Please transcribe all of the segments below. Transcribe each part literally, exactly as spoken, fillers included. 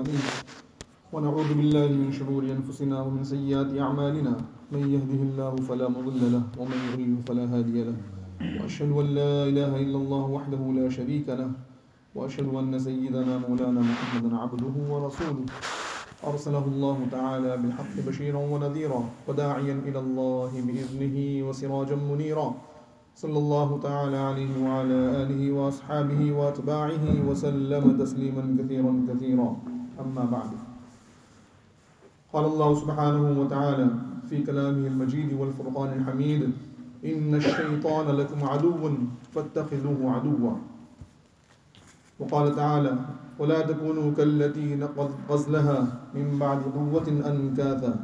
العليم ونعوذ بالله من شرور أنفسنا ومن سيئات أعمالنا من يهده الله فلا مضل له ومن يضلل فلا هادي له وأشهد أن لا إله إلا الله وحده لا شريك له وأشهد أن سيدنا مولانا محمدا عبده ورسوله أرسله الله تعالى بالحق بشيرا ونذيرا وداعيا إلى الله بإذنه وسراجا منيرا صلى الله تعالى عليه وعلى آله وأصحابه وأتباعه وسلم تسليما كثيرا كثيرا أما بعد قال الله سبحانه وتعالى في كلامه المجيد والفرقان الحميد إن الشيطان لكم عدو فاتخذوه عدوا وقال تعالى ولا تكونوا كالتي نقضت غزلها من بعد قوة أنكاثا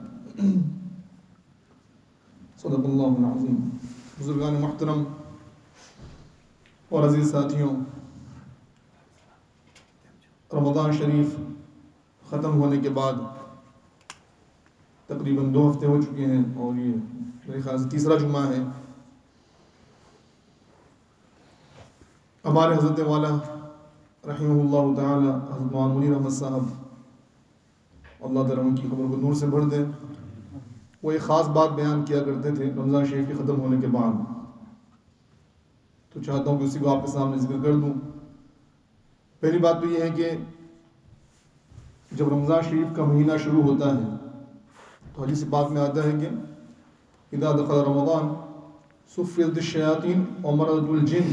صدق اللہ العظیم. بزرگان محترم اور عزیز ساتھیوں، رمضان شریف ختم ہونے کے بعد تقریباً دو ہفتے ہو چکے ہیں اور یہ میرے خیال سے تیسرا جمعہ ہے. ہمارے حضرت والا رحمہ اللہ تعالی حضرت مولانا منیر احمد صاحب، اللہ تعالیٰ ان کی قبر کو نور سے بھر دے، وہ ایک خاص بات بیان کیا کرتے تھے رمضان شریف کے ختم ہونے کے بعد، تو چاہتا ہوں کہ اسی کو آپ کے سامنے ذکر کر دوں. پہلی بات تو یہ ہے کہ جب رمضان شریف کا مہینہ شروع ہوتا ہے تو حدیث پاک میں آتا ہے کہ اذا دخل رمضان صفدت الشیاطین ومرضت الجن،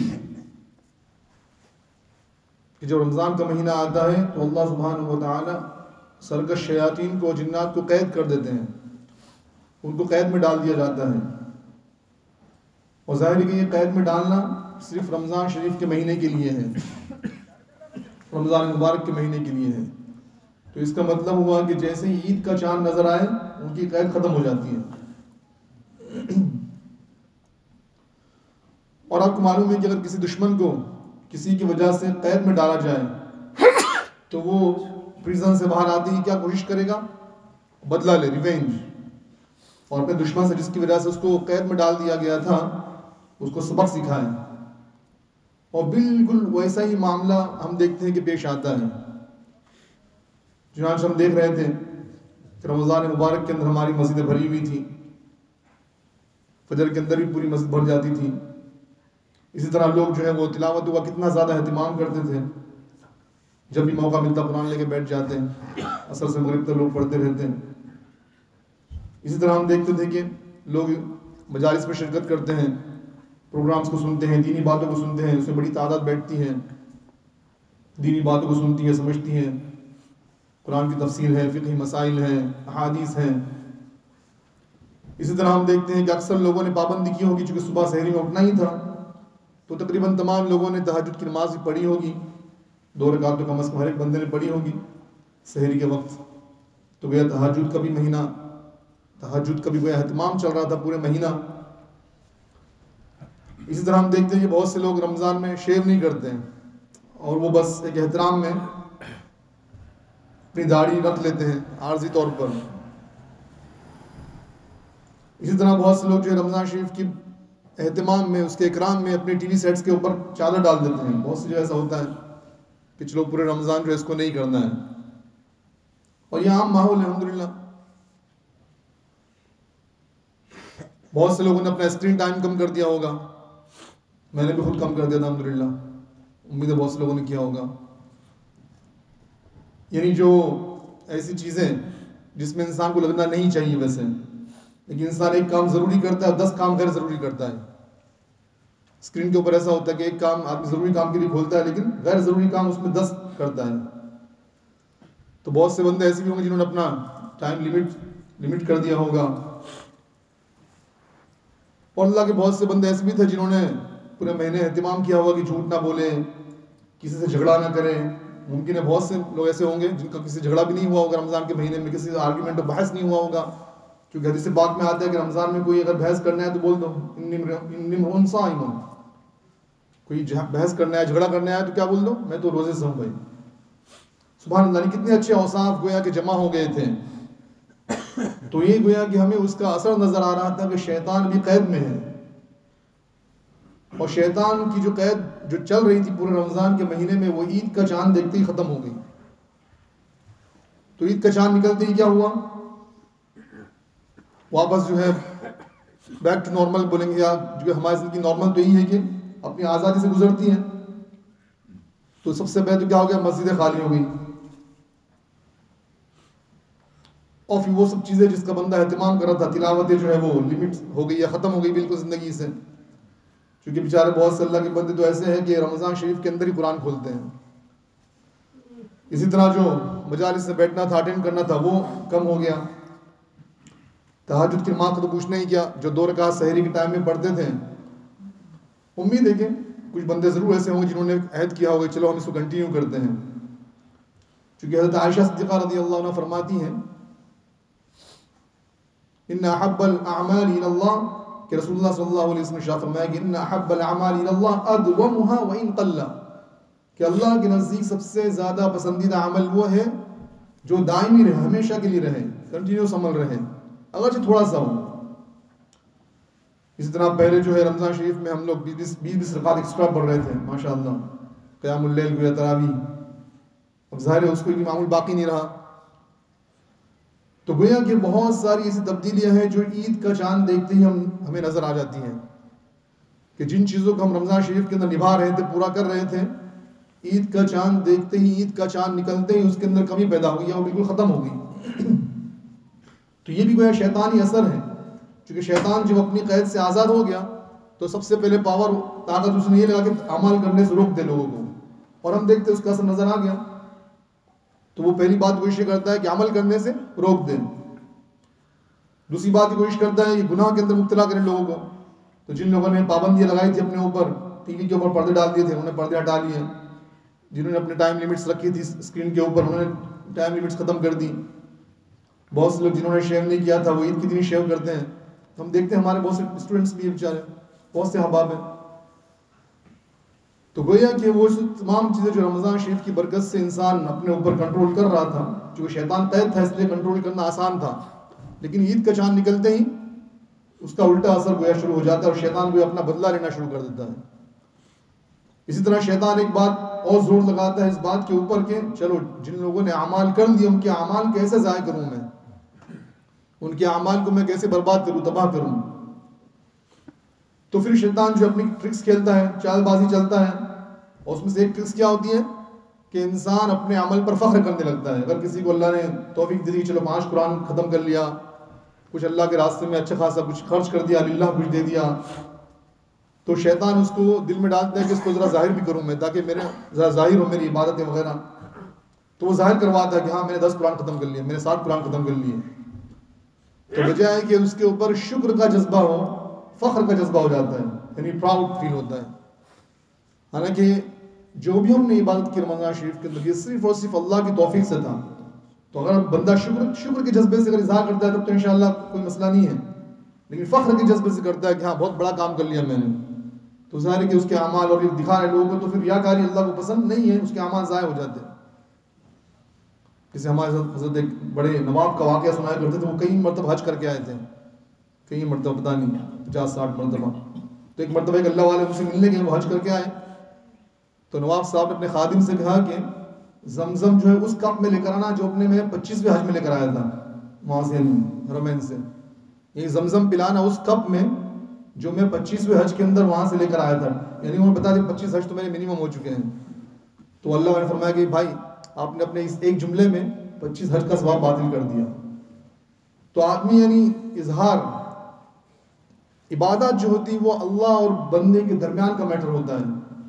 کہ جب رمضان کا مہینہ آتا ہے تو اللہ سبحانہ و تعالی سرکش شیاطین کو، جنات کو قید کر دیتے ہیں، ان کو قید میں ڈال دیا جاتا ہے. اور ظاہر ہے کہ یہ قید میں ڈالنا صرف رمضان شریف کے مہینے کے لیے ہے، رمضان مبارک کے مہینے کے لیے ہے. تو اس کا مطلب ہوا کہ جیسے ہی عید کا چاند نظر آئے ان کی قید ختم ہو جاتی ہے. اور آپ کو معلوم ہے کہ اگر کسی دشمن کو کسی کی وجہ سے قید میں ڈالا جائے تو وہ پریزن سے باہر آتے ہی کیا کوشش کرے گا؟ بدلہ لے، ریونج، اور اپنے دشمن سے جس کی وجہ سے اس کو قید میں ڈال دیا گیا تھا اس کو سبق سکھائے. اور بالکل ویسا ہی معاملہ ہم دیکھتے ہیں کہ پیش آتا ہے. چنانچہ ہم دیکھ رہے تھے کہ رمضان مبارک کے اندر ہماری مسجدیں بھری ہوئی تھی، فجر کے اندر بھی پوری مسجد بھر جاتی تھی. اسی طرح لوگ جو ہے وہ تلاوت کا کتنا زیادہ اہتمام کرتے تھے، جب بھی موقع ملتا قرآن لے کے بیٹھ جاتے ہیں، عصر سے مغرب تک لوگ پڑھتے رہتے ہیں. اسی طرح ہم دیکھتے تھے کہ لوگ مجالس میں شرکت کرتے ہیں، پروگرامز کو سنتے ہیں، دینی باتوں کو سنتے ہیں، اس میں بڑی تعداد بیٹھتی ہے، دینی باتوں کو سنتی ہے، سمجھتی ہیں، قرآن کی تفسیر ہے، فقہی مسائل ہیں، احادیث ہیں. اسی طرح ہم دیکھتے ہیں کہ اکثر لوگوں نے پابندی کی ہوگی، چونکہ صبح سحری میں اٹھنا ہی تھا تو تقریباً تمام لوگوں نے تہجد کی نماز بھی پڑھی ہوگی، دو رکعت تو کم از کم ہر ایک بندے نے پڑھی ہوگی سحری کے وقت. تو گویا تہجد کا بھی مہینہ، تہجد کا بھی گویا اہتمام چل رہا تھا پورے مہینہ. اسی طرح ہم دیکھتے ہیں کہ بہت سے لوگ رمضان میں شیو نہیں کرتے ہیں اور وہ بس ایک احترام میں اپنی داڑھی رکھ لیتے ہیں عارضی طور پر. اسی طرح بہت سے لوگ جو ہے رمضان شریف کی اہتمام میں، اس کے اکرام میں اپنے ٹی وی سیٹس کے اوپر چادر ڈال دیتے ہیں. بہت سے جو ایسا ہوتا ہے کہ چلو پورے رمضان جو ہے اس کو نہیں کرنا ہے، اور یہ عام ماحول ہے الحمدللہ. بہت سے لوگوں نے اپنا اسکرین ٹائم کم کر دیا ہوگا، میں نے بھی خود کم کر دیا تھا الحمدللہ، امید ہے بہت سے لوگوں نے کیا ہوگا. یعنی جو ایسی چیزیں جس میں انسان کو لگنا نہیں چاہیے ویسے، لیکن انسان ایک کام ضروری کرتا ہے اور دس کام غیر ضروری کرتا ہے. اسکرین کے اوپر ایسا ہوتا ہے کہ ایک کام آدمی ضروری کام کے لیے کھولتا ہے لیکن غیر ضروری کام اس میں دس کرتا ہے. تو بہت سے بندے ایسے بھی ہوں گے جنہوں نے اپنا ٹائم لمٹ لمٹ کر دیا ہوگا، اور اللہ کے بہت سے بندے ایسے بھی تھے جنہوں نے پورے مہینے اہتمام کیا ہوگا کہ جھوٹ نہ بولیں، کسی سے جھگڑا نہ کریں. ممکن ہے بہت سے لوگ ایسے ہوں گے جن کا کسی سے جھگڑا بھی نہیں ہوا ہوگا رمضان کے مہینے میں، کسی سے آرگیومنٹ اور بحث نہیں ہوا ہوگا، کیونکہ حدیث پاک میں آتا ہے کہ رمضان میں کوئی اگر بحث کرنا ہے تو بول دو انی امرؤ صائم، کوئی بحث کرنا ہے، جھگڑا کرنا ہے تو کیا بول دو میں تو روزے سے ہوں بھائی. سبحان اللہ، کتنے اچھے اوصاف گویا کہ جمع ہو گئے تھے. تو یہ گویا کہ ہمیں اس کا اثر نظر آ رہا تھا کہ شیطان بھی قید میں ہے، اور شیطان کی جو قید جو چل رہی تھی پورے رمضان کے مہینے میں وہ عید کا چاند دیکھتے ہی ختم ہو گئی. تو عید کا چاند نکلتے ہی کیا ہوا؟ واپس جو ہے بیک ٹو نارمل بولیں گے، یا جو ہماری زندگی نارمل تو یہی ہے کہ اپنی آزادی سے گزرتی ہیں. تو سب سے پہلے تو کیا ہو گیا؟ مسجدیں خالی ہو گئی، اور پھر وہ سب چیزیں جس کا بندہ اہتمام کر رہا تھا، تلاوتیں جو ہے وہ لمٹ ہو گئی یا ختم ہو گئی بالکل زندگی سے. کیونکہ بیچارے بہت سے اللہ کے بندے تو ایسے ہیں کہ رمضان شریف کے اندر ہی قرآن کھولتے ہیں. اسی طرح جو مجالس سے بیٹھنا تھا، اٹینڈ کرنا تھا، وہ کم ہو گیا. تہجد کی نماز کا تو پوچھنا ہی کیا، جو دو رکعت سحری کے ٹائم میں پڑھتے تھے. امید ہے کہ کچھ بندے ضرور ایسے ہوں گے جنہوں نے عہد کیا ہوگا چلو ہم اس کو کنٹینیو کرتے ہیں. چونکہ حضرت عائشہ صدیقہ رضی اللہ عنہ فرماتی ہیں ان احب الاعمال الى اللہ، کہ رسول اللہ صلی اللہ علیہ وسلم نے فرمایا کہ ان احب الاعمال الى اللہ ادومها وان قل، کہ اللہ کے نزدیک سب سے زیادہ پسندیدہ عمل وہ ہے جو دائمی رہے، ہمیشہ کے لیے رہے، کنٹینیوس عمل رہے، اگرچہ تھوڑا سا ہو. اسی طرح پہلے جو ہے رمضان شریف میں ہم لوگ بیس بیس رکعت ایکسٹرا پڑھ رہے تھے ماشاء اللہ، قیام اللیل کو یا تراویح. اب ظاہر ہے اس کو معمول باقی نہیں رہا. تو گویا کہ بہت ساری ایسی تبدیلیاں ہیں جو عید کا چاند دیکھتے ہی ہم ہمیں نظر آ جاتی ہیں کہ جن چیزوں کو ہم رمضان شریف کے اندر نبھا رہے تھے، پورا کر رہے تھے، عید کا چاند دیکھتے ہی، عید کا چاند نکلتے ہی اس کے اندر کمی پیدا ہو گئی، وہ بالکل ختم ہو گئی. تو یہ بھی گویا شیطانی اثر ہے، چونکہ شیطان جب اپنی قید سے آزاد ہو گیا تو سب سے پہلے پاور طاقت اس نے یہ لگا کہ اعمال کرنے سے روک دے لوگوں کو، اور ہم دیکھتے اس کا اثر نظر آ گیا. تو وہ پہلی بات کوشش کرتا ہے کہ عمل کرنے سے روک دیں. دوسری بات یہ کوشش کرتا ہے کہ گناہ کے اندر مبتلا کریں لوگوں کو. تو جن لوگوں نے پابندیاں لگائی تھی اپنے اوپر، ٹی وی کے اوپر پردے ڈال دیے تھے، انہوں نے پردے ہٹا لیے. جنہوں نے اپنے ٹائم لمٹس رکھی تھی اسکرین کے اوپر، انہوں نے ٹائم لمٹس ختم کر دی. بہت سے لوگ جنہوں نے شیو نہیں کیا تھا وہ عید کی دن شیو کرتے ہیں. ہم دیکھتے ہیں ہمارے بہت سے اسٹوڈنٹس بھی بیچارے، بہت سے احباب ہیں. تو گویا کہ وہ تمام چیزیں جو رمضان شریف کی برکت سے انسان اپنے اوپر کنٹرول کر رہا تھا، جو شیطان قید تھا اس لیے کنٹرول کرنا آسان تھا، لیکن عید کا چاند نکلتے ہی اس کا الٹا اثر گویا شروع ہو جاتا ہے اور شیطان گویا اپنا بدلہ لینا شروع کر دیتا ہے. اسی طرح شیطان ایک بات اور زور لگاتا ہے اس بات کے اوپر کہ چلو جن لوگوں نے اعمال کر لیے ان کے اعمال کیسے ضائع کروں میں، ان کے اعمال کو میں کیسے برباد کروں، تباہ کروں. تو پھر شیطان جو اپنی ٹرکس کھیلتا ہے، چال بازی چلتا ہے، اور اس میں سے ایک ٹرکس کیا ہوتی ہے کہ انسان اپنے عمل پر فخر کرنے لگتا ہے. اگر کسی کو اللہ نے توفیق دے دی چلو پانچ قرآن ختم کر لیا، کچھ اللہ کے راستے میں اچھا خاصا کچھ خرچ کر دیا، اللہ کچھ دے دیا، تو شیطان اس کو دل میں ڈالتا ہے کہ اس کو ذرا ظاہر بھی کروں میں، تاکہ میرے ذرا ظاہر ہو میری عبادتیں وغیرہ. تو وہ ظاہر کرواتا ہے کہ ہاں میں نے دس قرآن ختم کر لیے، میں نے سات قرآن ختم کر لیے. تو وجہ ہے کہ اس کے اوپر شکر کا جذبہ ہو، فخر کا جذبہ ہو جاتا ہے، یعنی پراؤڈ فیل ہوتا ہے. حالانکہ جو بھی ہم نے عبادت کی رمضان شریف کے اندر یہ صرف اور صرف اللہ کی توفیق سے تھا. تو اگر بندہ شکر شکر کے جذبے سے اگر اظہار کرتا ہے تب تو انشاءاللہ کوئی مسئلہ نہیں ہے، لیکن فخر کے جذبے سے کرتا ہے کہ ہاں بہت بڑا کام کر لیا میں نے، تو ظاہر ہے کہ اس کے اعمال اور دکھا رہے لوگوں کو تو پھر ریاکاری اللہ کو پسند نہیں ہے، اس کے اعمال ضائع ہو جاتے ہیں. جسے ہمارے حضرت ایک بڑے نواب کا واقعہ سنایا کرتے تھے، وہ کئی مرتبہ حج کر کے آئے تھے، کئی مرتبہ پتہ نہیں پچاس ساٹھ مرتبہ. تو ایک مرتبہ ایک اللہ والے ان سے ملنے گئے، وہ حج کر کے آئے. تو نواب صاحب نے اپنے خادم سے کہا کہ زمزم جو ہے اس کپ میں لے کر آنا جو اپنے میں پچیسویں حج میں لے کر آیا تھا وہاں سے حرمین سے. یہ زمزم پلانا اس کپ میں جو میں پچیسویں حج کے اندر وہاں سے لے کر آیا تھا، یعنی انہوں نے بتا دیا پچیس حج تو میرے منیمم ہو چکے ہیں. تو اللہ نے فرمایا کہ بھائی آپ نے اپنے اس ایک جملے میں پچیس حج کا ثواب باطل کر دیا. تو آدمی یعنی اظہار عبادت جو ہوتی ہے وہ اللہ اور بندے کے درمیان کا میٹر ہوتا ہے،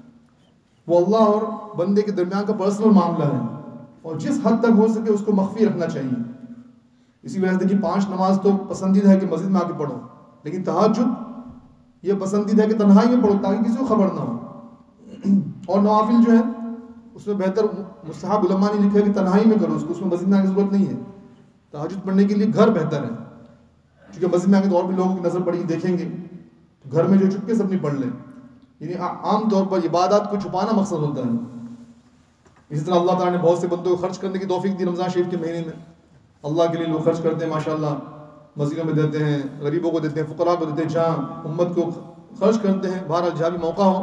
وہ اللہ اور بندے کے درمیان کا پرسنل معاملہ ہے، اور جس حد تک ہو سکے اس کو مخفی رکھنا چاہیے. اسی وجہ سے دیکھیے پانچ نماز تو پسندیدہ ہے کہ مسجد میں آ کے پڑھو، لیکن تہجد یہ پسندیدہ ہے کہ تنہائی میں پڑھو تاکہ کسی کو خبر نہ ہو. اور نوافل جو ہے اس میں بہتر مستحب علماء نے لکھا ہے کہ تنہائی میں کرو اس کو، اس میں مسجد میں آنے کی ضرورت نہیں ہے. تہجد پڑھنے کے لیے گھر بہتر ہے، کیونکہ مسجد میں آگے تو اور بھی لوگوں کی نظر پڑی دیکھیں گے، تو گھر میں جو چپکے سے اپنی پڑھ لیں. یعنی عام طور پر عبادات کو چھپانا مقصد ہوتا ہے. اسی طرح اللہ تعالیٰ نے بہت سے بندوں کو خرچ کرنے کی توفیق دی رمضان شریف کے مہینے میں. اللہ کے لیے لوگ خرچ کرتے ہیں ماشاءاللہ، مسجدوں میں دیتے ہیں، غریبوں کو دیتے ہیں، فقراء کو دیتے ہیں، جہاں امت کو خرچ کرتے ہیں. بہرحال جہاں بھی موقع ہو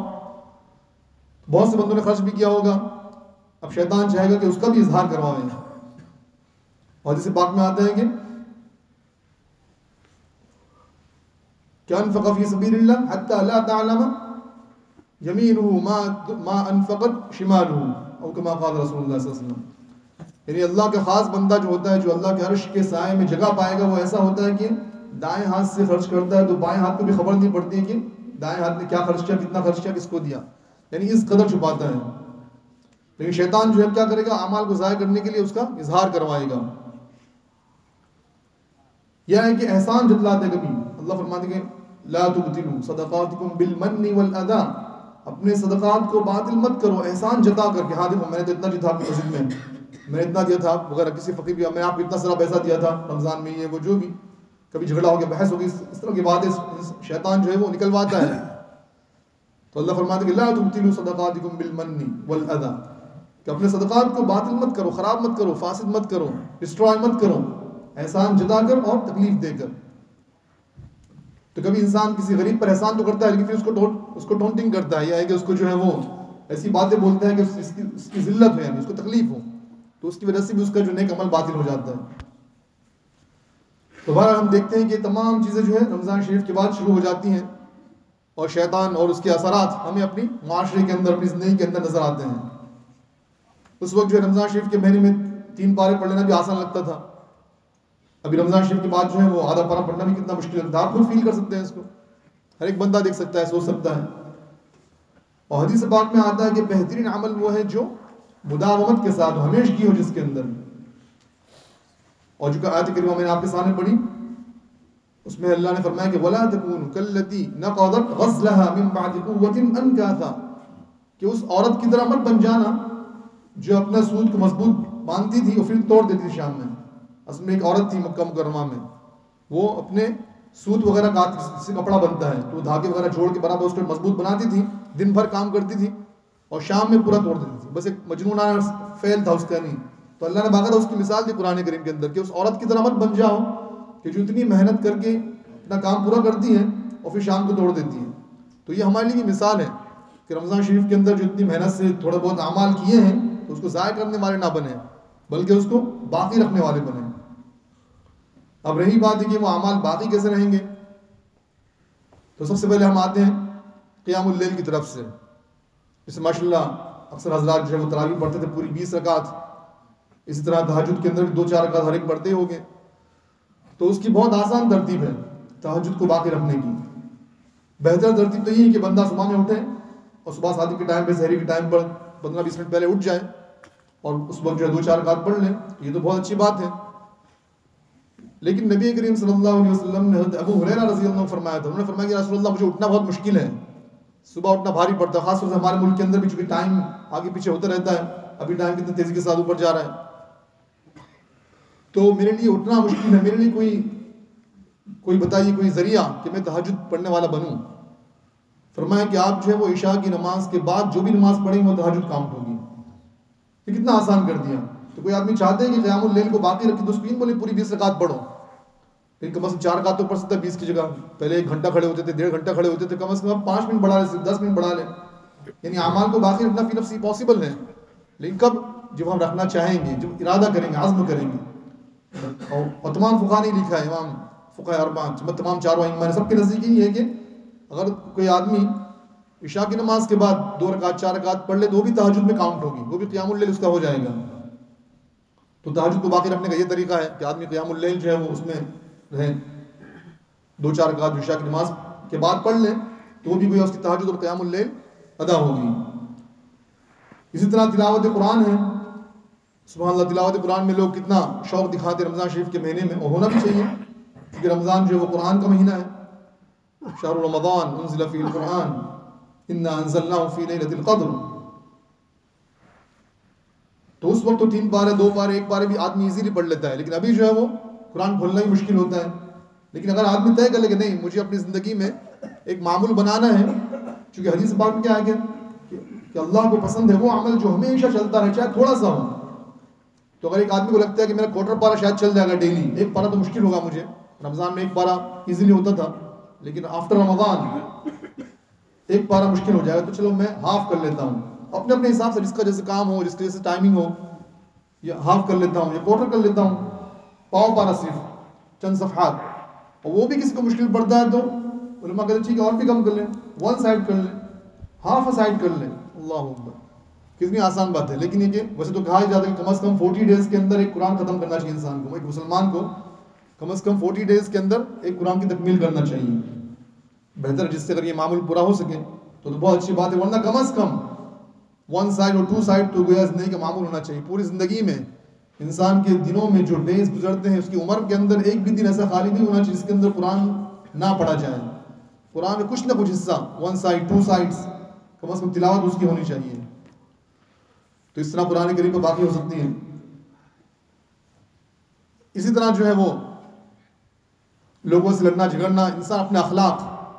بہت سے بندوں نے خرچ بھی کیا ہوگا. اب شیطان چاہے گا کہ اس کا بھی اظہار کروائیں، اور حدیث پاک میں آتا ہے کہ کہ انفق فی سبیل اللہ حتی لا تعلم یمینہ ما ما انفقت شمالہ او کما قال رسول اللہ صلی اللہ علیہ وسلم. یعنی اللہ کا خاص بندہ جو ہوتا ہے، جو اللہ کے عرش کے سائے میں جگہ پائے گا، وہ ایسا ہوتا ہے کہ دائیں ہاتھ سے خرچ کرتا ہے تو بائیں ہاتھ کو بھی خبر نہیں پڑتی ہے کہ دائیں ہاتھ نے کیا خرچ کیا، کتنا خرچ کیا، کس کو دیا. یعنی اس قدر چھپاتا ہے. لیکن شیطان جو ہے کیا کرے گا، اعمال کو ضائع کرنے کے لیے اس کا اظہار کروائے گا. یہ ہے کہ احسان جتلاتے کبھی. اللہ فرماتے کہ لا تبطلوا صدقاتکم بالمن والاذى، اپنے صدقات کو باطل مت کرو احسان جتا کر کے. ہاں دیکھو میں نے تو اتنا دیا تھا آپ کی مسجد میں، میں نے اتنا دیا تھا وغیرہ، کسی فقیر بھی میں آپ کو اتنا سارا پیسہ دیا تھا رمضان میں، یہ وہ جو بھی کبھی جھگڑا ہو گیا، بحث ہو گئی، اس طرح کی باتیں شیطان جو ہے وہ نکلواتا ہے. تو اللہ فرماتے کہ لا تبطلوا صدقاتکم بالمن والاذى، کہ اپنے صدقات کو باطل مت کرو، خراب مت کرو، فاسد مت کرو، ڈسٹرائے مت کرو، احسان جتا کر اور تکلیف دے کر. تو کبھی انسان کسی غریب پر احسان تو کرتا ہے لیکن پھر اس کو ٹون اس کو ٹونٹنگ کرتا ہے، یہ ہے کہ اس کو جو ہے وہ ایسی باتیں بولتا ہے کہ اس کی اس کی ذلت ہو، یعنی اس کو تکلیف ہو، تو اس کی وجہ سے بھی اس کا جو نیک عمل باطل ہو جاتا ہے. تو بہرحال ہم دیکھتے ہیں کہ تمام چیزیں جو ہے رمضان شریف کے بعد شروع ہو جاتی ہیں، اور شیطان اور اس کے اثرات ہمیں اپنی معاشرے کے اندر، اپنی زندگی کے اندر نظر آتے ہیں. اس وقت جو ہے رمضان شریف کے مہینے میں تین پارے پڑھ لینا بھی آسان لگتا تھا. ابھی رمضان شریف کے بعد جو ہے وہ آدھا پارا پڑھنا بھی کتنا مشکل لگتا ہے. آپ خود فیل کر سکتے ہیں اس کو، ہر ایک بندہ دیکھ سکتا ہے، سوچ سکتا ہے. اور حدیث پاک میں آتا ہے کہ بہترین عمل وہ ہے جو مداومت کے ساتھ ہمیشگی ہو جس کے اندر. اور جو کہ آیت کریمہ میں نے آپ کے سامنے پڑھی، اس میں اللہ نے فرمایا کہ وَلَا تَكُونُوا كَالَّتِي نَقَضَتْ غَزْلَهَا مِن بَعْدِ قُوَّةٍ أَنْكَاثًا، کہ اس عورت کی طرح مت بن جانا جو اپنا سود کو مضبوط باندھتی تھی اور پھر توڑ دیتی تھی شام میں. اصل میں ایک عورت تھی مکہ مکرمہ میں، وہ اپنے سوت وغیرہ کا سے کپڑا بنتا ہے تو دھاگے وغیرہ جوڑ کے برابر اس کو مضبوط بناتی تھی، دن بھر کام کرتی تھی اور شام میں پورا توڑ دیتی تھی. بس ایک مجنونہ فعل تھا اس کا. نہیں تو اللہ نے باقاعدہ اس کی مثال دی قرآن کریم کے اندر کہ اس عورت کی طرح مت بن جاؤ کہ جو اتنی محنت کر کے اپنا کام پورا کرتی ہے اور پھر شام کو توڑ دیتی ہے. تو یہ ہمارے لیے بھی مثال ہے کہ رمضان شریف کے اندر جو اتنی محنت سے تھوڑے بہت اعمال کیے ہیں تو اس کو ضائع کرنے والے نہ بنے بلکہ اس کو باقی رکھنے والے بنے. اب رہی بات ہے کہ وہ اعمال باقی کیسے رہیں گے، تو سب سے پہلے ہم آتے ہیں قیام اللیل کی طرف سے. جیسے ماشاء اللہ اکثر حضرات جو ہے وہ تراویح پڑھتے تھے پوری بیس رکعت، اسی طرح تہجد کے اندر دو چار رکعت ہر ایک پڑھتے ہو گے. تو اس کی بہت آسان ترتیب ہے تہجد کو باقی رکھنے کی. بہتر ترتیب تو یہ ہے کہ بندہ صبح میں اٹھے اور صبح شادی کے ٹائم پہ، سحری کے ٹائم پر پندرہ بیس منٹ پہلے اٹھ جائے اور اس وقت جو ہے دو چار رکعت پڑھ لیں. یہ تو بہت اچھی بات ہے. لیکن نبی کریم صلی اللہ علیہ وسلم نے حضرت ابو ہریرہ رضی اللہ عنہ فرمایا تھا، انہوں نے فرمایا کہ رسول اللہ مجھے اٹھنا بہت مشکل ہے، صبح اٹھنا بھاری پڑتا ہے، خاص طور سے ہمارے ملک کے اندر بھی چونکہ ٹائم آگے پیچھے ہوتا رہتا ہے، ابھی ٹائم کتنی تیزی کے ساتھ اوپر جا رہا ہے، تو میرے لیے اٹھنا مشکل ہے. میرے لیے کوئی کوئی بتائیے کوئی ذریعہ کہ میں تہجد پڑھنے والا بنوں. فرمایا کہ آپ جو ہے وہ عشاء کی نماز کے بعد جو بھی نماز پڑھیں وہ تہجد کاؤنٹ ہوگی. یہ کتنا آسان کر دیا. تو کوئی آدمی چاہتے ہیں کہ قیام اللیل کو باقی رکھے تو اس کو بولے پوری بیس رکعت پڑھو، لیکن کم از کم چار رکعت تو پڑھ سکتا ہے بیس کی جگہ. پہلے ایک گھنٹہ کھڑے ہوتے تھے، ڈیڑھ گھنٹہ کھڑے ہوتے تھے، کم از کم اب پانچ منٹ بڑھا لیں، دس منٹ بڑھا لیں. یعنی اعمال کو باقی رکھنا فی نفسی پاسبل ہے، لیکن کب؟ جب ہم رکھنا چاہیں گے، جب ارادہ کریں گے، عزم کریں گے. اور تمام فقہاء نے لکھا ہے، امام فقہ اربعہ تمام چاروں ائمہ نے سب کے نزدیک یہ ہے کہ اگر کوئی آدمی عشاء کی نماز کے بعد دو رکعت چار رکعت پڑھ لے تو وہ بھی تہجد میں کاؤنٹ ہوگی، وہ بھی قیام اللیل اس کا ہو جائے گا. تو تہجد کو باقی رکھنے کا یہ طریقہ ہے کہ آدمی قیام اللیل جو ہے وہ اس میں رہیں، دو چار رکعت عشاء کی نماز کے بعد پڑھ لیں تو وہ بھی کوئی اس کی تہجد اور قیام اللیل ادا ہوگی. اسی طرح تلاوت قرآن ہے. سبحان اللہ، تلاوت قرآن میں لوگ کتنا شوق دکھاتے رمضان شریف کے مہینے میں، اور ہونا بھی چاہیے کیونکہ رمضان جو ہے وہ قرآن کا مہینہ ہے. شہر رمضان انزل فیہ القرآن انا انزلناہ فی لیلۃ القدر. تو اس وقت تو تین پارے، دو پارے، ایک پارے بھی آدمی ایزیلی پڑھ لیتا ہے، لیکن ابھی جو ہے وہ قرآن کھولنا ہی مشکل ہوتا ہے. لیکن اگر آدمی طے کر لے کہ نہیں مجھے اپنی زندگی میں ایک معمول بنانا ہے، چونکہ حدیث پاک میں کیا ہے کہ کہ اللہ کو پسند ہے وہ عمل جو ہمیشہ چلتا رہے چاہے تھوڑا سا ہو. تو اگر ایک آدمی کو لگتا ہے کہ میرا کوارٹر پارا شاید چل جائے گا ڈیلی، ایک پارا تو مشکل ہوگا مجھے، رمضان میں ایک پارا ایزیلی ہوتا تھا لیکن آفٹر رمضان ایک پارا مشکل ہو جائے گا، تو چلو میں ہاف کر لیتا ہوں اپنے اپنے حساب سے، جس کا جیسے کام ہو، جس کے جیسے ٹائمنگ ہو، یا ہاف کر لیتا ہوں یا کوارٹر کر لیتا ہوں. پاؤ پارا صرف چند صفحات، اور وہ بھی کسی کو مشکل پڑتا ہے تو علماء کہتے ہیں ٹھیک ہے اور بھی کم کر لیں، ون سائڈ کر لیں، ہاف سائڈ کر لیں. اللہ اکبر، کتنی آسان بات ہے. لیکن یہ کہ ویسے تو کہا جاتا ہے کہ کم از کم فورٹی ڈیز کے اندر ایک قرآن ختم کرنا چاہیے انسان کو، ایک مسلمان کو کم از کم فورٹی ڈیز کے اندر ایک قرآن کی تکمیل کرنا چاہیے. بہتر جس سے اگر یہ معمول پورا ہو سکے تو تو بہت اچھی بات ہے، ورنہ کم از کم ون سائڈ اور ٹو سائڈ تو گویا زندگی کا معمول ہونا چاہیے. پوری زندگی میں انسان کے دنوں میں جو ڈیز گزرتے ہیں اس کی عمر کے اندر ایک بھی دن ایسا خالی نہیں ہونا چاہیے جس کے اندر قرآن نہ پڑھا جائے. قرآن میں کچھ نہ کچھ حصہ، ون سائڈ ٹو سائڈس کم از کم تلاوت اس کی ہونی چاہیے. تو اس طرح قرآن کریم پہ باقی ہو سکتی ہیں. اسی طرح جو ہے وہ لوگوں سے لڑنا جھگڑنا، انسان اپنے اخلاق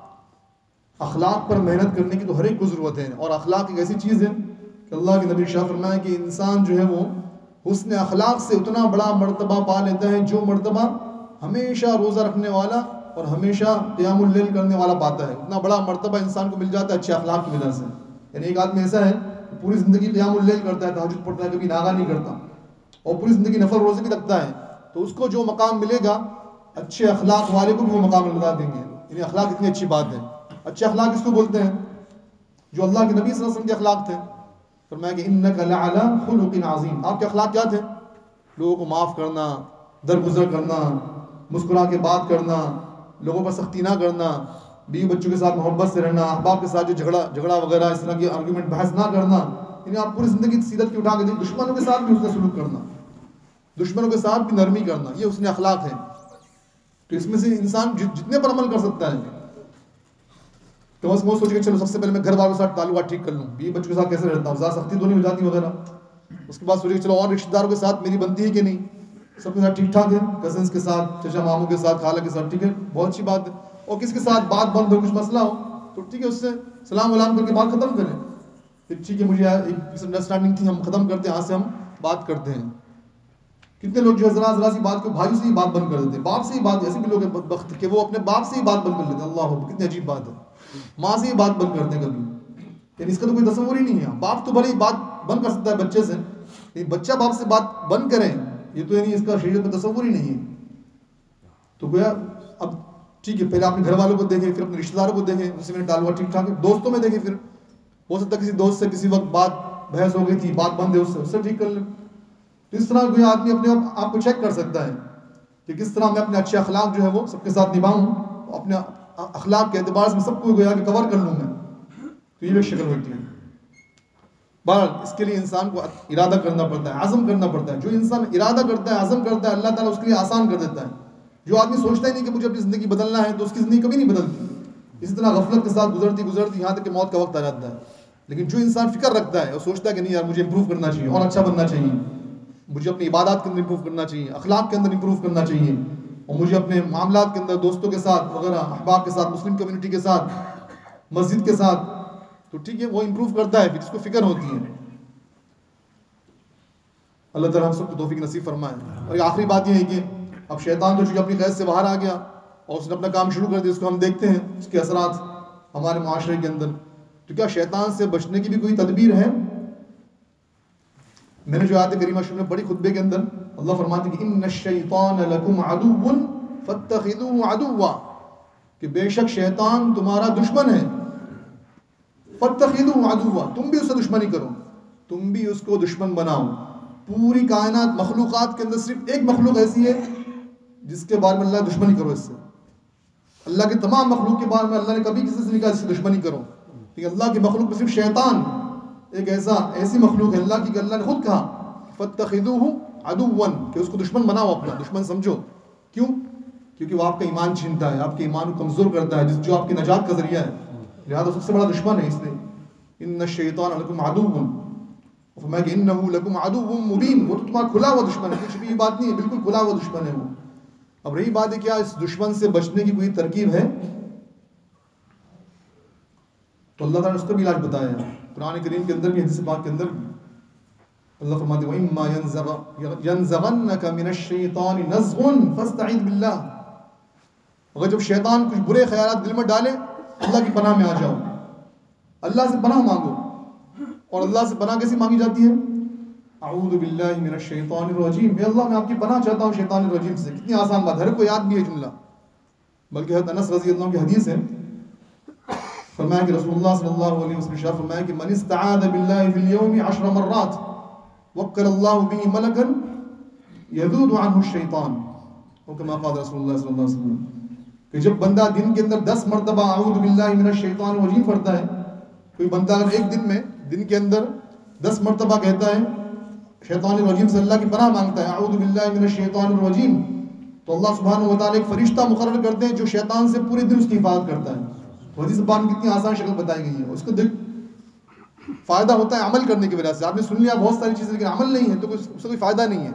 اخلاق پر محنت کرنے کی تو ہر ایک کو ضرورت ہے. اور اخلاق ایک ایسی چیز ہے کہ اللہ کے نبی شاہ فرمایا کہ انسان جو ہے وہ حسن اخلاق سے اتنا بڑا مرتبہ پا لیتا ہے جو مرتبہ ہمیشہ روزہ رکھنے والا اور ہمیشہ قیام اللیل کرنے والا پاتا ہے. اتنا بڑا مرتبہ انسان کو مل جاتا ہے اچھے اخلاق کی وجہ سے. یعنی ایک آدمی ایسا ہے کہ پوری زندگی قیام اللیل کرتا ہے، تہجد پڑھتا ہے، کبھی ناغہ نہیں کرتا، اور پوری زندگی نفل روزے بھی رکھتا ہے، تو اس کو جو مقام ملے گا اچھے اخلاق والے کو بھی وہ مقام اللہ دیں گے. یعنی اخلاق اتنی اچھی بات ہے. اچھے اخلاق اس کو بولتے ہیں جو اللہ کے نبی صلی اللہ علیہ وسلم کے اخلاق تھے. فرمایا کہ انک لعلی خلق عظیم. آپ کے اخلاق کیا تھے؟ لوگوں کو معاف کرنا، درگزر کرنا، مسکرا کے بات کرنا، لوگوں پر سختی نہ کرنا، بیوی بچوں کے ساتھ محبت سے رہنا، احباب کے ساتھ جو جھگڑا جھگڑا وغیرہ اس طرح کی آرگومنٹ بحث نہ کرنا. یعنی آپ پوری زندگی سیرت کی اٹھا کے دیں. دشمنوں کے ساتھ بھی حسن سلوک کرنا، دشمنوں کے ساتھ بھی نرمی کرنا، یہ حسن اخلاق ہے. تو اس میں سے انسان جتنے پر عمل کر سکتا ہے تو بس وہ سوچ کے چلو سب سے پہلے میں گھر والوں کے ساتھ تعلقات ٹھیک کر لوں، بیوی بچوں کے ساتھ کیسے رہتا ہوں، زیادہ سختی تو نہیں ہو جاتی وغیرہ. اس کے بعد سوچ کے چلو اور رشتہ داروں کے ساتھ میری بنتی ہے کہ نہیں، سب کے ساتھ ٹھیک ٹھاک ہے، کزنس کے ساتھ، چچا ماموں کے ساتھ، خالہ کے ساتھ ٹھیک ہے، بہت اچھی بات ہے. اور کس کے ساتھ بات بند ہو، کچھ مسئلہ ہو تو ٹھیک ہے اس سے سلام ولام کر کے بات ختم کریں. پھر ٹھیک ہے مجھے ایک مس انڈرسٹینڈنگ تھی، ہم ختم کرتے ہیں، یہاں سے ہم بات کرتے ہیں. کتنے لوگ جو ہے ذرا ذرا سی بات کو بھائی سے ہی بات بند کر دیتے ہیں، باپ سے ہی بات، ایسے بھی لوگ ہیں بدبخت کہ وہ اپنے باپ سے ہی بات بند کر لیتے ہیں. اللہ کتنی عجیب بات ہے. ماں سے ہی بات بند کرتے ہیں کبھی، یعنی اس کا تو کوئی تصور ہی نہیں ہے. باپ تو بھلے ہی بات بند کر سکتا ہے بچے سے، لیکن بچہ باپ سے بات بند کریں یہ تو یعنی اس کا شریعت میں تصور ہی نہیں ہے. تو گویا اب ٹھیک ہے پہلے اپنے گھر والوں کو دیکھیں، پھر اپنے رشتہ داروں کو دیکھیں، ان سے میں تعلقات ٹھیک ٹھاک ہے. دوستوں میں دیکھیں، پھر ہو سکتا ہے کسی دوست سے کسی وقت بات بحث ہو گئی تھی، بات بند ہے اس سے اس سے ٹھیک کر لیں. تو اس طرح گویا آدمی اپنے آپ کو چیک کر سکتا ہے کہ کس طرح میں اپنے اچھے اخلاق جو ہے وہ سب کے ساتھ نبھاؤں، اپنے اخلاق کے اعتبار سے سب کو گویا کہ کور کر لوں میں. تو یہ بھی شکل ہوتی ہے. بہرحال اس کے لیے انسان کو ارادہ کرنا پڑتا ہے، عزم کرنا پڑتا ہے. جو انسان ارادہ کرتا ہے، عزم کرتا ہے، اللہ تعالیٰ اس کے لیے آسان کر دیتا ہے. جو آدمی سوچتا ہی نہیں کہ مجھے اپنی زندگی بدلنا ہے تو اس کی زندگی کبھی نہیں بدلتی. اسی طرح غفلت کے ساتھ گزرتی گزرتی یہاں تک کہ موت کا وقت آ جاتا ہے. لیکن جو انسان فکر رکھتا ہے اور سوچتا ہے کہ نہیں یار مجھے امپروو کرنا چاہیے اور اچھا بننا چاہیے، مجھے اپنی عبادات کے اندر امپروو کرنا چاہیے، اخلاق کے اندر امپروو کرنا چاہیے، اور مجھے اپنے معاملات کے اندر دوستوں کے ساتھ وغیرہ، احباب کے ساتھ، مسلم کمیونٹی کے ساتھ، مسجد کے ساتھ، تو ٹھیک ہے وہ امپروو کرتا ہے، پھر اس کو فکر ہوتی ہے. اللہ تعالیٰ ہم سب کو توفیق نصیب فرمائے. اور یہ آخری بات یہ ہے کہ اب شیطان تو چونکہ اپنی قید سے باہر آ گیا اور اس نے اپنا کام شروع کر دیا، اس کو ہم دیکھتے ہیں اس کے اثرات ہمارے معاشرے کے اندر. تو کیا شیطان سے بچنے کی بھی کوئی تدبیر ہے؟ میں نے جو آیت کریمہ شروع میں پڑھی خطبے کے اندر، اللہ فرماتے ہیں کہ ان الشیطان لکم عدو فاتخذوه عدوا، کہ بے شک شیطان تمہارا دشمن ہے. فاتخذوه عدوا، تم بھی اسے دشمنی کرو، تم بھی اس کو دشمن بناؤ. پوری کائنات مخلوقات کے اندر صرف ایک مخلوق ایسی ہے جس کے بارے میں اللہ دشمنی کرو اس سے. اللہ کے تمام مخلوق کے بارے میں اللہ نے کبھی کسی سے نہیں کہا اس سے دشمنی کرو، لیکن اللہ کی مخلوق میں صرف شیطان ایک ایسا ایسی مخلوق ہے اللہ کی کہ اللہ نے خود کہا فاتخذوه عدوا، کہ اس کو دشمن بناؤ، اپنا دشمن سمجھو. کیوں؟ کیونکہ وہ آپ کا ایمان چھینتا ہے، آپ کے ایمان کو کمزور کرتا ہے، جس جو آپ کی نجات کا ذریعہ ہے، لہذا سب سے بڑا دشمن ہے. اس لیے ان الشیطان لکم عدو، فرمایا کہ انه لکم عدو مبین، وہ تو تمہارا کھلا ہوا دشمن ہے، کچھ بھی یہ بات نہیں ہے، بالکل کھلا ہوا دشمن ہے وہ. اب رہی بات ہے کیا اس دشمن سے بچنے کی کوئی ترکیب ہے؟ تو اللہ تعالیٰ نے اس کا بھی علاج بتایا ہے قرآن کریم کے اندر بھی، حدیث پاک کے اندر بھی. اللہ فرماتے ہیں وَإِمَّا يَنزَغَنَّكَ مِنَ الشَّيْطَانِ نَزْغٌ فَاسْتَعِذْ بِاللَّهِ، اگر جب شیطان کچھ برے خیالات دل میں ڈالے اللہ کی پناہ میں آ جاؤ، اللہ سے پناہ مانگو. اور اللہ سے پناہ کیسی مانگی جاتی ہے؟ اعوذ باللہ من الشیطان الرجیم، اے اللہ میں آپ کی پناہ چاہتا ہوں شیطان الرجیم سے. کتنی آسان بات، ہر کوئی یاد بھی ہے جملہ. بلکہ حضرت انس رضی اللہ عنہ کی حدیث ہے، فرمایا کہ رسول اللہ صلی اللہ علیہ وسلم نے فرمایا کہ من استعاذ باللہ فی اليوم عشر مرات وکل اللہ به ملکا یذود عنہ الشیطان، او کما قال رسول اللہ صلی اللہ علیہ وسلم، کہ جب بندہ دن کے اندر دس مرتبہ اعوذ باللہ من الشیطان الرجیم پڑھتا ہے، کوئی بندہ اگر ایک دن میں دن کے اندر دس مرتبہ کہتا ہے شیطان الرجیم سے اللہ کی پناہ مانگتا ہے اعوذ باللہ من الشیطان الرجیم، تو اللہ سبحانہ و تعالیٰ ایک فرشتہ مقرر کرتے ہیں جو شیطان سے پورے دن اس کی حفاظت کرتا ہے. حدیث پاک میں کتنی آسان شکل بتائی گئی ہے. اس کو دیکھ فائدہ ہوتا ہے عمل کرنے کی وجہ سے. آپ نے سن لیا بہت ساری چیزیں لیکن عمل نہیں ہے تو اس سے کوئی فائدہ نہیں ہے.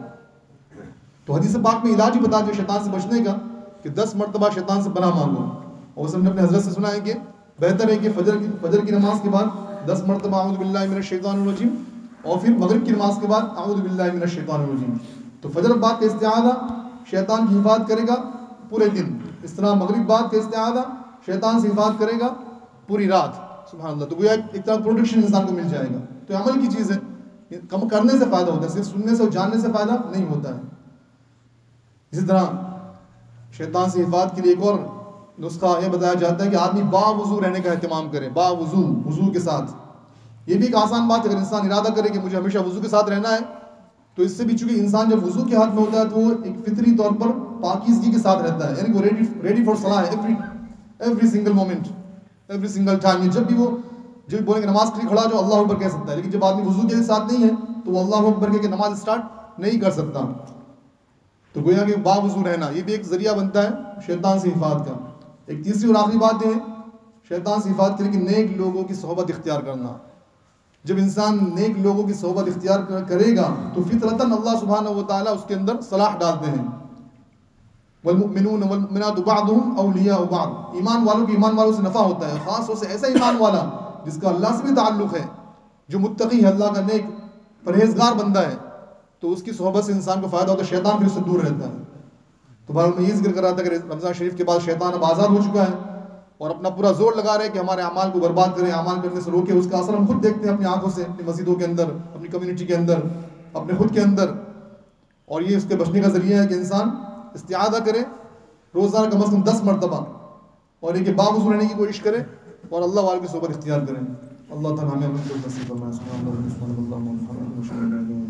تو حدیث پاک میں علاج ہی بتا دیا شیطان سے بچنے کا کہ دس مرتبہ شیطان سے پناہ مانگو. اور اس نے اپنے حضرت سے سنا ہے کہ بہتر ہے کہ فجر کی فجر کی نماز کے بعد دس مرتبہ اعوذ باللہ من الشیطان الرجیم اور پھر مغرب کی نماز کے بعد اعوذ باللہ من الشیطان الرجیم. تو فجر بعد کا استعاذہ شیطان کی حفاظت کرے گا پورے دن، اس طرح مغرب بعد کا استعاذہ شیطان سے حفاظت کرے گا پوری رات. سبحان اللہ. تو گویا ایک طرح پروٹیکشن انسان کو مل جائے گا. تو عمل کی چیز ہے، کم کرنے سے فائدہ ہوتا ہے، صرف سننے سے اور جاننے سے فائدہ نہیں ہوتا ہے. اسی طرح شیطان سے حفاظت کے لیے ایک اور نسخہ یہ بتایا جاتا ہے کہ آدمی با وضو رہنے کا اہتمام کرے، با وضو، وضو کے ساتھ. یہ بھی ایک آسان بات ہے. اگر انسان ارادہ کرے کہ مجھے ہمیشہ وضو کے ساتھ رہنا ہے تو اس سے بھی چونکہ انسان جب وضو کے ہاتھ میں ہوتا ہے تو وہ ایک فطری طور پر پاکیزگی کے ساتھ رہتا ہے، یعنی وہ ریڈی ریڈی فار صلاح every every single moment every single time. جب بھی وہ جب بھی بولیں گے نماز کے لیے کھڑا جو اللہ اکبر کہہ سکتا ہے، لیکن جب آدمی وضو کے ساتھ نہیں ہے تو وہ اللہ اکبر کہہ کے نماز اسٹارٹ نہیں کر سکتا. تو گویا کہ با وضو رہنا یہ بھی ایک ذریعہ بنتا ہے شیطان سے حفاظت کا. ایک تیسری اور آخری بات یہ ہے شیطان سے حفاظت کے لیے کہ نیک لوگوں کی صحبت اختیار کرنا. جب انسان نیک لوگوں کی صحبت اختیار کرے گا تو فطرتاً اللہ سبحانہ و تعالیٰ اس کے اندر صلاح ڈالتے ہیں. والمؤمنون والمؤمنات بعضهم اولیاء بعض، ایمان والوں کی ایمان والوں سے نفع ہوتا ہے، خاص طور سے ایسا ایمان والا جس کا اللہ سے بھی تعلق ہے، جو متقی ہے، اللہ کا نیک پرہیزگار بندہ ہے، تو اس کی صحبت سے انسان کو فائدہ ہوتا ہے، شیطان بھی اس سے دور رہتا ہے. تو بہرحال میں یہ ذکر کر رہا تھا کہ رمضان شریف کے بعد شیطان اب آزاد ہو چکا ہے اور اپنا پورا زور لگا رہے کہ ہمارے اعمال کو برباد کریں، اعمال کرنے سے روکے. اس کا اثر ہم خود دیکھتے ہیں اپنی آنکھوں سے، اپنی مسجدوں کے اندر، اپنی کمیونٹی کے اندر، اپنے خود کے اندر. اور یہ اس کے بچنے کا ذریعہ ہے کہ انسان استعاذہ کرے روزانہ کم از کم دس مرتبہ، اور یہ کہ باوضو رہنے کی کوشش کرے اور اللہ والوں کی صحبت اختیار کریں. اللہ تعالیٰ ہمیں نصیب فرمائے. سبحان اللہ.